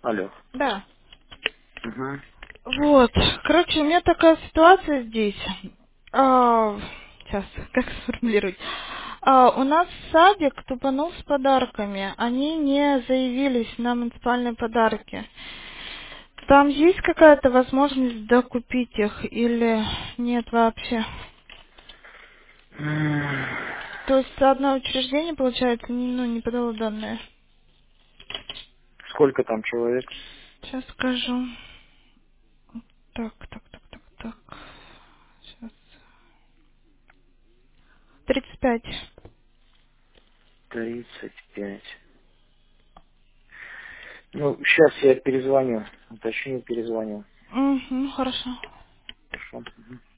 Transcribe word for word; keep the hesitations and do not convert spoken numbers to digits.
Алло. Да. Угу. Вот. Короче, у меня такая ситуация здесь. А, сейчас, как сформулировать? А, у нас садик тупанул с подарками. Они не заявились на муниципальные подарки. Там есть какая-то возможность докупить их или нет вообще? То есть одно учреждение, получается, не- ну, не подало данные. Сколько там человек? Сейчас скажу. Так, так, так, так, так. Сейчас. тридцать пять. Тридцать пять. Ну, сейчас я перезвоню. Уточню, перезвоню. Угу, хорошо. Хорошо. Мгм.